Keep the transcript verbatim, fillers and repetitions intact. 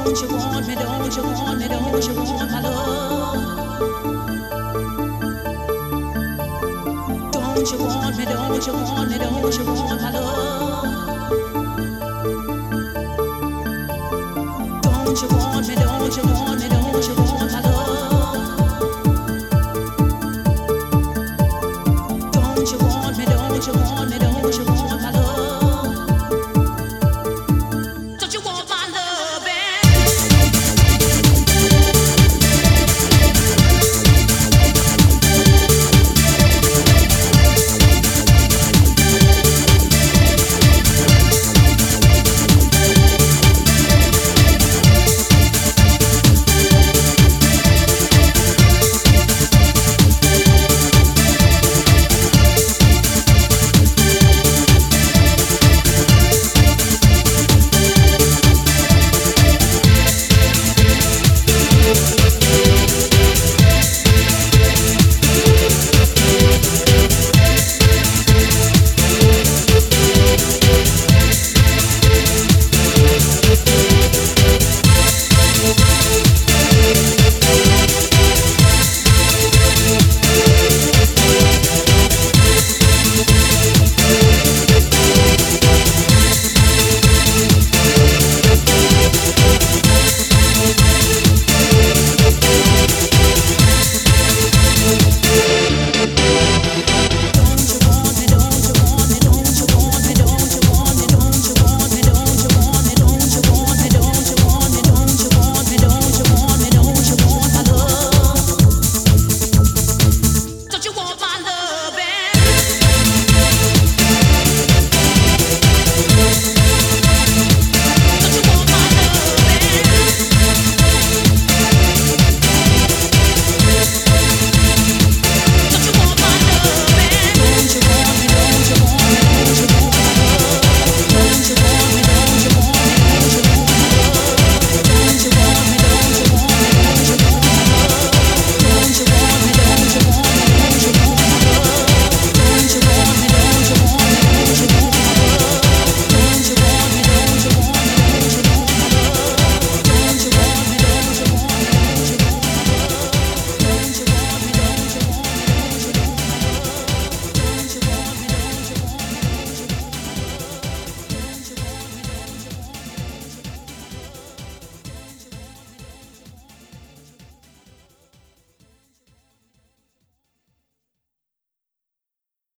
Don't you want me, don't you want me, don't you want my love? Don't you want me, don't you want me, don't you want my love? Don't you want me, don't you want me, don't